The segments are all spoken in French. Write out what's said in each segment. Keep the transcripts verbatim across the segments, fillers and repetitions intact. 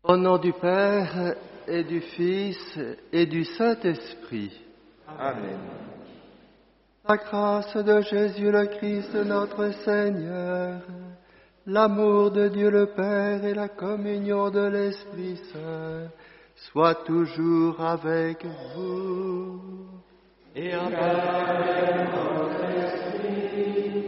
Au nom du Père et du Fils et du Saint-Esprit. Amen. La grâce de Jésus le Christ notre Seigneur, l'amour de Dieu le Père et la communion de l'Esprit Saint soient toujours avec vous. Et avec votre esprit.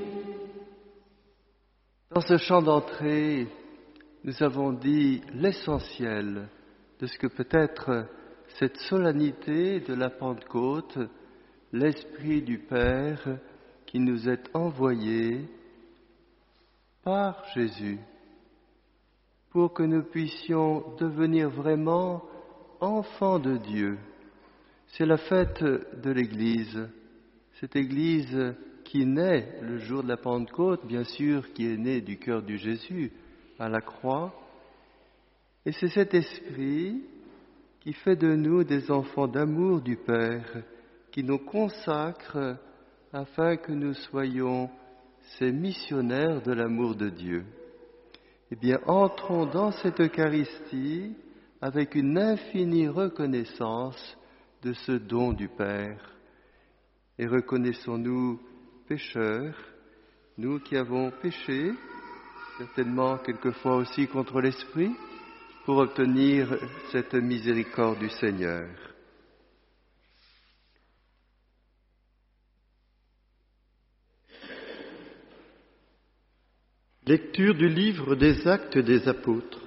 Dans ce chant d'entrée, nous avons dit l'essentiel de ce que peut être cette solennité de la Pentecôte, l'Esprit du Père qui nous est envoyé par Jésus, pour que nous puissions devenir vraiment enfants de Dieu. C'est la fête de l'Église, cette Église qui naît le jour de la Pentecôte, bien sûr, qui est née du cœur du Jésus à la croix, et c'est cet esprit qui fait de nous des enfants d'amour du Père, qui nous consacre afin que nous soyons ces missionnaires de l'amour de Dieu. Eh bien, entrons dans cette Eucharistie avec une infinie reconnaissance de ce don du Père, et reconnaissons-nous pécheurs, nous qui avons péché, certainement quelquefois aussi contre l'Esprit, pour obtenir cette miséricorde du Seigneur. Lecture du livre des Actes des Apôtres.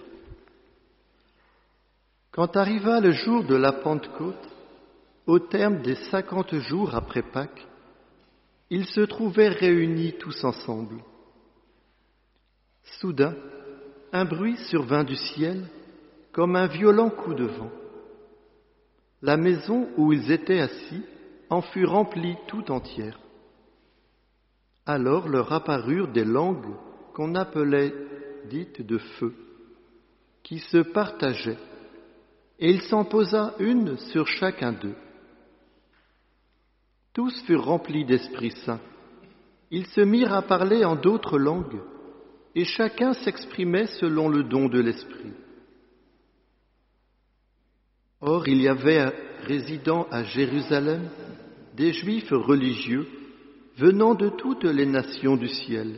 Quand arriva le jour de la Pentecôte, au terme des cinquante jours après Pâques, ils se trouvaient réunis tous ensemble. Soudain, un bruit survint du ciel, comme un violent coup de vent. La maison où ils étaient assis en fut remplie tout entière. Alors leur apparurent des langues qu'on appelait dites de feu, qui se partageaient, et il s'en posa une sur chacun d'eux. Tous furent remplis d'Esprit Saint. Ils se mirent à parler en d'autres langues, et chacun s'exprimait selon le don de l'Esprit. Or, il y avait résidant à Jérusalem des Juifs religieux venant de toutes les nations du ciel.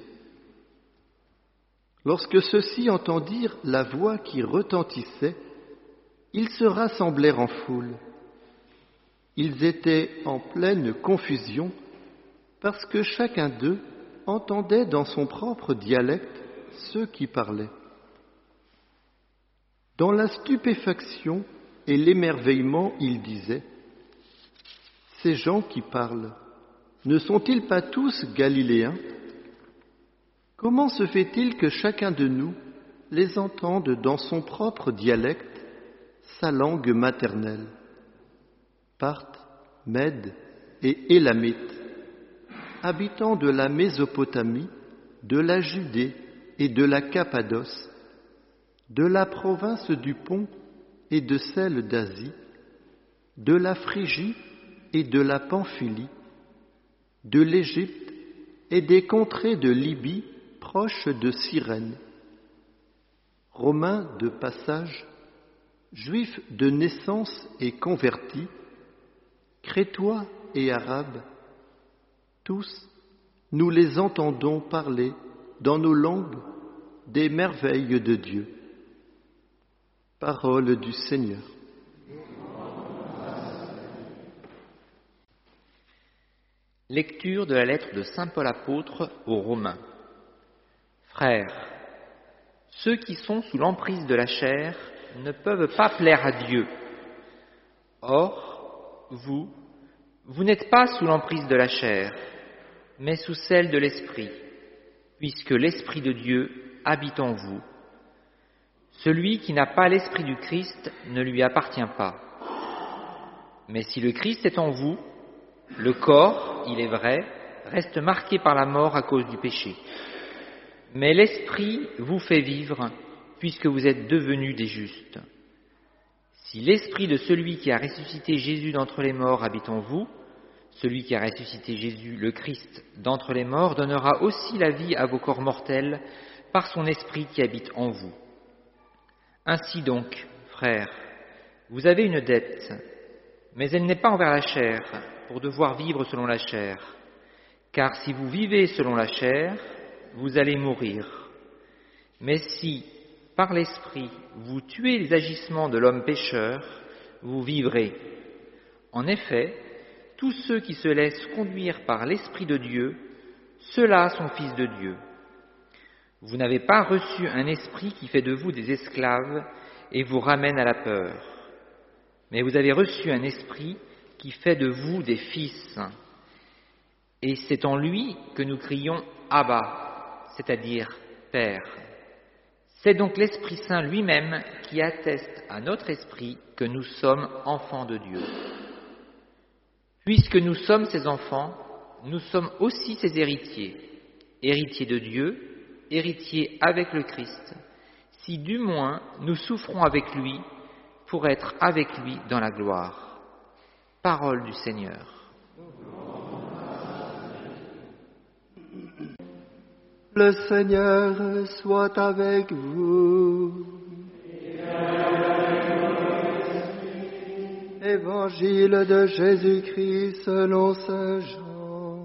Lorsque ceux-ci entendirent la voix qui retentissait, ils se rassemblèrent en foule. Ils étaient en pleine confusion parce que chacun d'eux entendait dans son propre dialecte ceux qui parlaient. Dans la stupéfaction et l'émerveillement, ils disaient : « Ces gens qui parlent, ne sont-ils pas tous galiléens ? Comment se fait-il que chacun de nous les entende dans son propre dialecte, sa langue maternelle ? Parthes, Mèdes et Élamites, habitants de la Mésopotamie, de la Judée et de la Cappadoce, de la province du Pont et de celle d'Asie, de la Phrygie et de la Pamphylie, de l'Égypte et des contrées de Libye proches de Cyrène, Romains de passage, Juifs de naissance et convertis, Crétois et Arabes, tous, nous les entendons parler dans nos langues des merveilles de Dieu. Parole du Seigneur. Lecture de la lettre de saint Paul apôtre aux Romains. Frères, ceux qui sont sous l'emprise de la chair ne peuvent pas plaire à Dieu. Or, vous, vous n'êtes pas sous l'emprise de la chair, mais sous celle de l'Esprit, puisque l'Esprit de Dieu habite en vous. Celui qui n'a pas l'Esprit du Christ ne lui appartient pas. Mais si le Christ est en vous, le corps, il est vrai, reste marqué par la mort à cause du péché. Mais l'Esprit vous fait vivre, puisque vous êtes devenus des justes. Si l'Esprit de celui qui a ressuscité Jésus d'entre les morts habite en vous, celui qui a ressuscité Jésus, le Christ, d'entre les morts, donnera aussi la vie à vos corps mortels par son Esprit qui habite en vous. Ainsi donc, frères, vous avez une dette, mais elle n'est pas envers la chair, pour devoir vivre selon la chair. Car si vous vivez selon la chair, vous allez mourir. Mais si, par l'Esprit, vous tuez les agissements de l'homme pécheur, vous vivrez. En effet, tous ceux qui se laissent conduire par l'Esprit de Dieu, ceux-là sont fils de Dieu. Vous n'avez pas reçu un esprit qui fait de vous des esclaves et vous ramène à la peur, mais vous avez reçu un esprit qui fait de vous des fils. Et c'est en lui que nous crions « Abba », c'est-à-dire « Père ». C'est donc l'Esprit Saint lui-même qui atteste à notre esprit que nous sommes enfants de Dieu. Puisque nous sommes ses enfants, nous sommes aussi ses héritiers, héritiers de Dieu, héritiers avec le Christ, si du moins nous souffrons avec lui pour être avec lui dans la gloire. Parole du Seigneur. Le Seigneur soit avec vous. Évangile de Jésus-Christ selon saint Jean.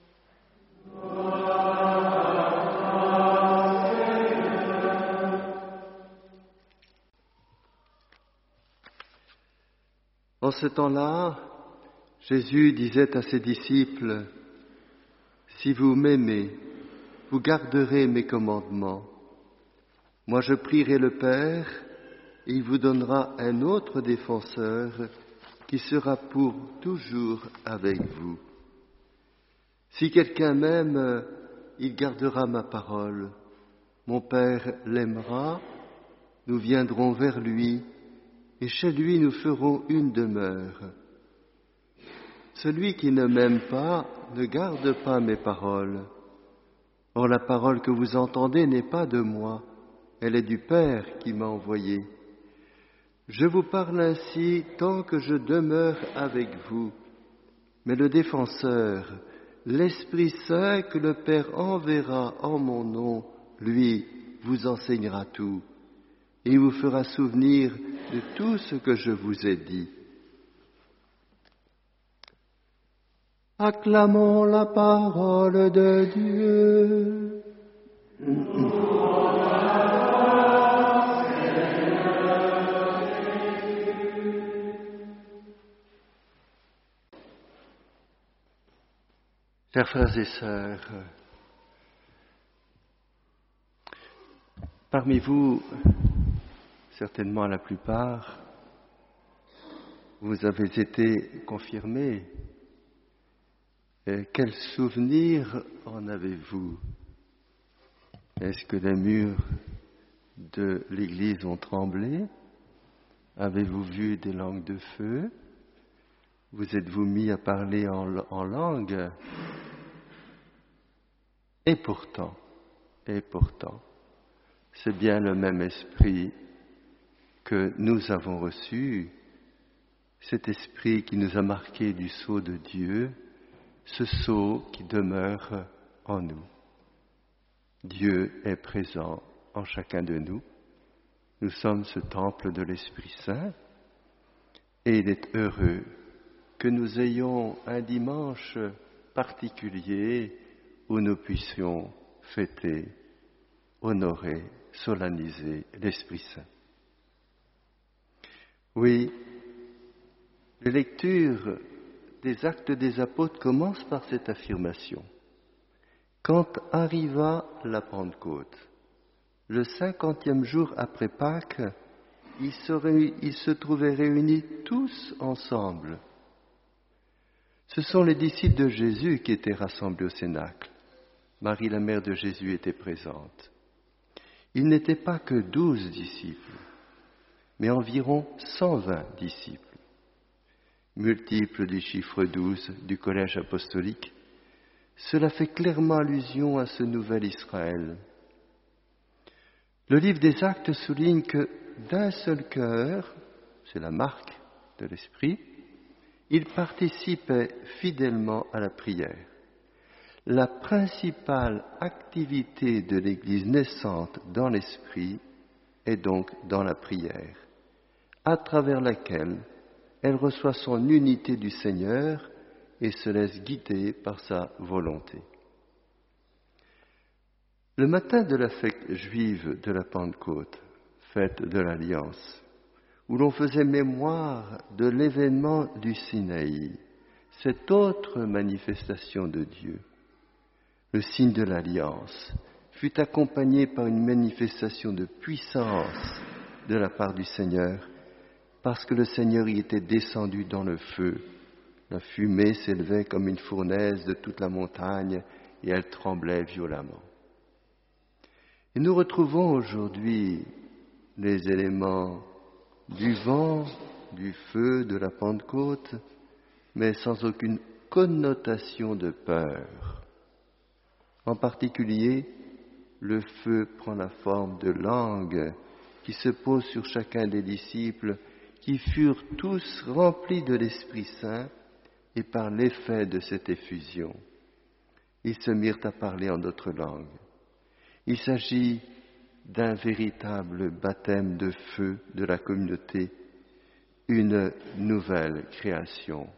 En ce temps-là, Jésus disait à ses disciples, « Si vous m'aimez, vous garderez mes commandements. Moi je prierai le Père, et il vous donnera un autre défenseur qui sera pour toujours avec vous. Si quelqu'un m'aime, il gardera ma parole. Mon Père l'aimera, nous viendrons vers lui, et chez lui nous ferons une demeure. Celui qui ne m'aime pas ne garde pas mes paroles. Or la parole que vous entendez n'est pas de moi, elle est du Père qui m'a envoyé. Je vous parle ainsi tant que je demeure avec vous, mais le défenseur, l'Esprit Saint que le Père enverra en mon nom, lui vous enseignera tout, et il vous fera souvenir de tout ce que je vous ai dit. Acclamons la parole de Dieu. Chers frères et sœurs, parmi vous, certainement la plupart, vous avez été confirmés. Et quel souvenir en avez-vous? Est-ce que les murs de l'église ont tremblé? Avez-vous vu des langues de feu? Vous êtes-vous mis à parler en, en langue? Et pourtant, et pourtant, c'est bien le même esprit que nous avons reçu, cet esprit qui nous a marqué du sceau de Dieu, ce sceau qui demeure en nous. Dieu est présent en chacun de nous. Nous sommes ce temple de l'Esprit Saint et il est heureux que nous ayons un dimanche particulier où nous puissions fêter, honorer, solenniser l'Esprit Saint. Oui, les lectures des Actes des Apôtres commencent par cette affirmation. Quand arriva la Pentecôte, le cinquantième jour après Pâques, ils se, ré... ils se trouvaient réunis tous ensemble. Ce sont les disciples de Jésus qui étaient rassemblés au Cénacle. Marie, la mère de Jésus, était présente. Il n'était pas que douze disciples, mais environ cent vingt disciples. Multiple du chiffre douze du collège apostolique, cela fait clairement allusion à ce nouvel Israël. Le livre des Actes souligne que d'un seul cœur, c'est la marque de l'Esprit, ils participaient fidèlement à la prière. La principale activité de l'Église naissante dans l'Esprit, est donc dans la prière, à travers laquelle elle reçoit son unité du Seigneur et se laisse guider par sa volonté. Le matin de la fête juive de la Pentecôte, fête de l'Alliance, où l'on faisait mémoire de l'événement du Sinaï, cette autre manifestation de Dieu, le signe de l'Alliance, fut accompagné par une manifestation de puissance de la part du Seigneur, parce que le Seigneur y était descendu dans le feu. La fumée s'élevait comme une fournaise de toute la montagne et elle tremblait violemment. Et nous retrouvons aujourd'hui les éléments du vent, du feu, de la Pentecôte, mais sans aucune connotation de peur. En particulier, le feu prend la forme de langue qui se pose sur chacun des disciples qui furent tous remplis de l'Esprit Saint et par l'effet de cette effusion, ils se mirent à parler en d'autres langues. Il s'agit d'un véritable baptême de feu de la communauté, une nouvelle création.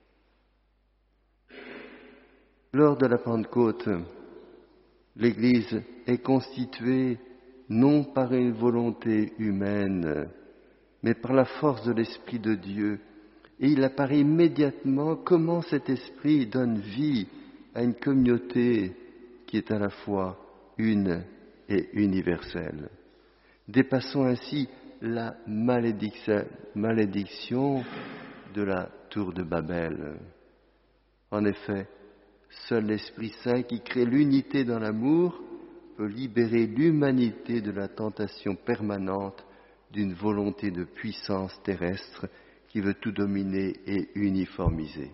Lors de la Pentecôte, l'Église est constituée non par une volonté humaine, mais par la force de l'Esprit de Dieu. Et il apparaît immédiatement comment cet Esprit donne vie à une communauté qui est à la fois une et universelle. Dépassons ainsi la malédiction, malédiction de la tour de Babel. En effet, seul l'Esprit Saint qui crée l'unité dans l'amour peut libérer l'humanité de la tentation permanente d'une volonté de puissance terrestre qui veut tout dominer et uniformiser.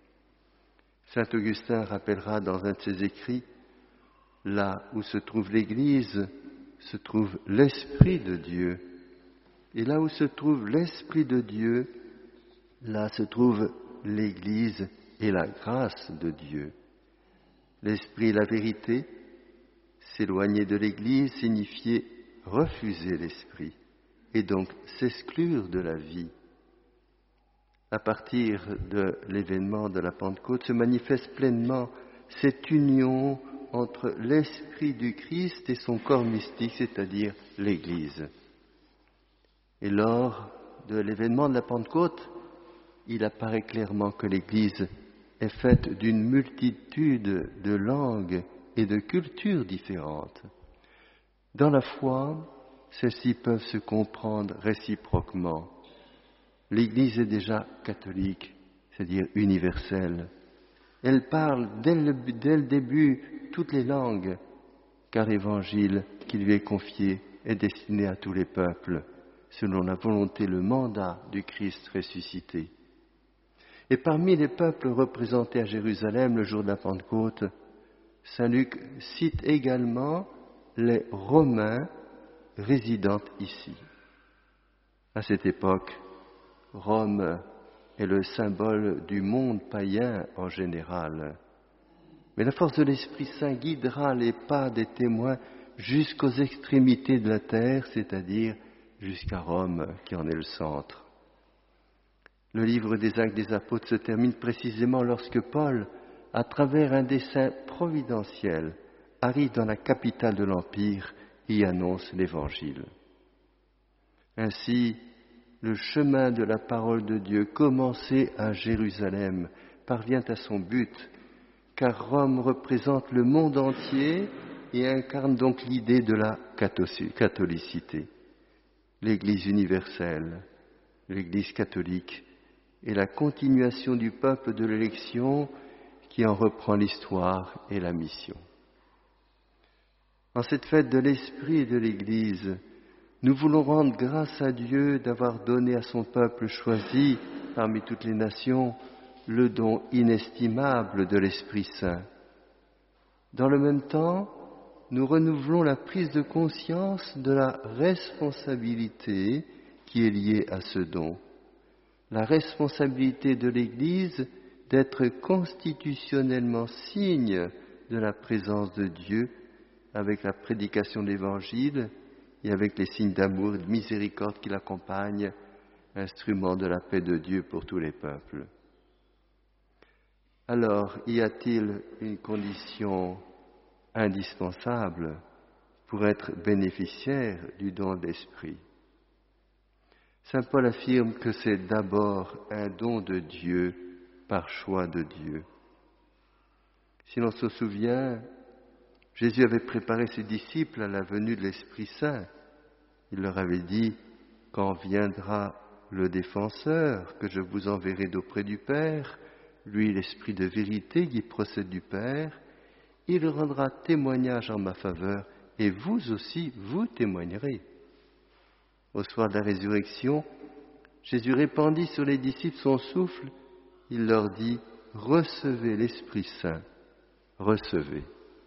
Saint Augustin rappellera dans un de ses écrits, là où se trouve l'Église, se trouve l'Esprit de Dieu. Et là où se trouve l'Esprit de Dieu, là se trouve l'Église et la grâce de Dieu. L'Esprit et la vérité, s'éloigner de l'Église signifiait refuser l'Esprit et donc s'exclure de la vie. À partir de l'événement de la Pentecôte se manifeste pleinement cette union entre l'Esprit du Christ et son corps mystique, c'est-à-dire l'Église. Et lors de l'événement de la Pentecôte, il apparaît clairement que l'Église est faite d'une multitude de langues et de cultures différentes. Dans la foi, celles-ci peuvent se comprendre réciproquement. L'Église est déjà catholique, c'est-à-dire universelle. Elle parle dès le, dès le début toutes les langues, car l'Évangile qui lui est confié est destiné à tous les peuples, selon la volonté, le mandat du Christ ressuscité. Et parmi les peuples représentés à Jérusalem le jour de la Pentecôte, saint Luc cite également les Romains résidant ici. À cette époque, Rome est le symbole du monde païen en général. Mais la force de l'Esprit Saint guidera les pas des témoins jusqu'aux extrémités de la terre, c'est-à-dire jusqu'à Rome, qui en est le centre. Le livre des Actes des Apôtres se termine précisément lorsque Paul, à travers un dessein providentiel, arrive dans la capitale de l'Empire et y annonce l'Évangile. Ainsi, le chemin de la parole de Dieu, commencé à Jérusalem, parvient à son but, car Rome représente le monde entier et incarne donc l'idée de la catholicité. L'Église universelle, l'Église catholique, et la continuation du peuple de l'élection qui en reprend l'histoire et la mission. En cette fête de l'Esprit et de l'Église, nous voulons rendre grâce à Dieu d'avoir donné à son peuple choisi parmi toutes les nations le don inestimable de l'Esprit Saint. Dans le même temps, nous renouvelons la prise de conscience de la responsabilité qui est liée à ce don. La responsabilité de l'Église d'être constitutionnellement signe de la présence de Dieu avec la prédication de l'Évangile et avec les signes d'amour et de miséricorde qui l'accompagnent, instrument de la paix de Dieu pour tous les peuples. Alors, y a-t-il une condition indispensable pour être bénéficiaire du don de l'Esprit? Saint Paul affirme que c'est d'abord un don de Dieu par choix de Dieu. Si l'on se souvient, Jésus avait préparé ses disciples à la venue de l'Esprit Saint. Il leur avait dit, « Quand viendra le défenseur que je vous enverrai d'auprès du Père, lui l'Esprit de vérité qui procède du Père, il rendra témoignage en ma faveur et vous aussi, vous témoignerez. » Au soir de la résurrection, Jésus répandit sur les disciples son souffle. Il leur dit, « Recevez l'Esprit Saint, recevez. »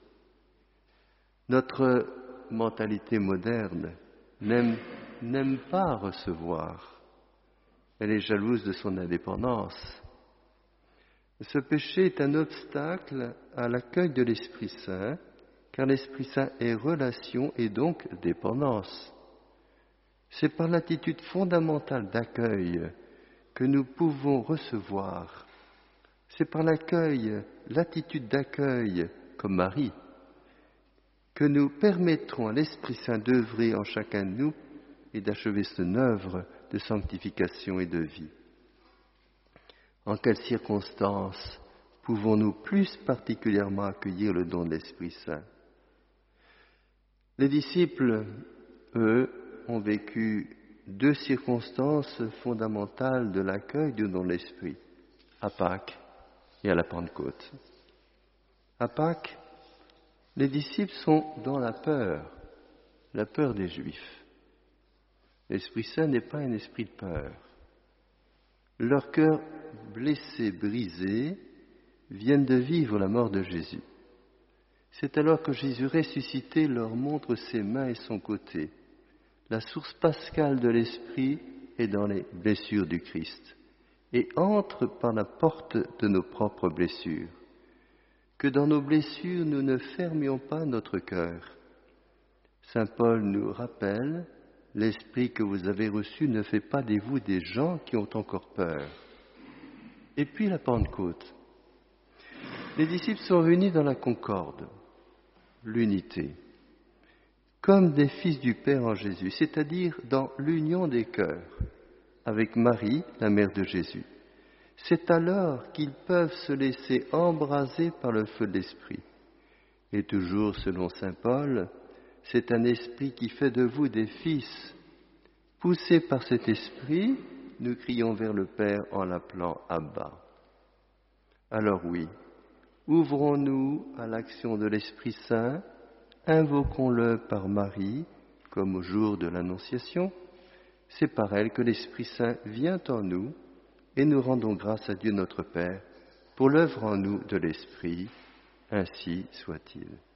Notre mentalité moderne n'aime, n'aime pas recevoir. Elle est jalouse de son indépendance. Ce péché est un obstacle à l'accueil de l'Esprit Saint, car l'Esprit Saint est relation et donc dépendance. C'est par l'attitude fondamentale d'accueil que nous pouvons recevoir. C'est par l'accueil, l'attitude d'accueil, comme Marie, que nous permettrons à l'Esprit Saint d'œuvrer en chacun de nous et d'achever son œuvre de sanctification et de vie. En quelles circonstances pouvons-nous plus particulièrement accueillir le don de l'Esprit Saint? Les disciples, eux, ont vécu deux circonstances fondamentales de l'accueil du don de l'Esprit, à Pâques et à la Pentecôte. À Pâques, les disciples sont dans la peur, la peur des Juifs. L'Esprit Saint n'est pas un esprit de peur. Leurs cœurs blessés, brisés, viennent de vivre la mort de Jésus. C'est alors que Jésus ressuscité leur montre ses mains et son côté. La source pascale de l'Esprit est dans les blessures du Christ et entre par la porte de nos propres blessures. Que dans nos blessures, nous ne fermions pas notre cœur. Saint Paul nous rappelle, l'Esprit que vous avez reçu ne fait pas de vous des gens qui ont encore peur. Et puis la Pentecôte. Les disciples sont réunis dans la concorde, l'unité, comme des fils du Père en Jésus, c'est-à-dire dans l'union des cœurs avec Marie, la mère de Jésus. C'est alors qu'ils peuvent se laisser embraser par le feu de l'Esprit. Et toujours selon saint Paul, c'est un esprit qui fait de vous des fils. Poussés par cet esprit, nous crions vers le Père en l'appelant Abba. Alors oui, ouvrons-nous à l'action de l'Esprit Saint, invoquons-le par Marie, comme au jour de l'Annonciation. C'est par elle que l'Esprit Saint vient en nous, et nous rendons grâce à Dieu notre Père pour l'œuvre en nous de l'Esprit. Ainsi soit-il.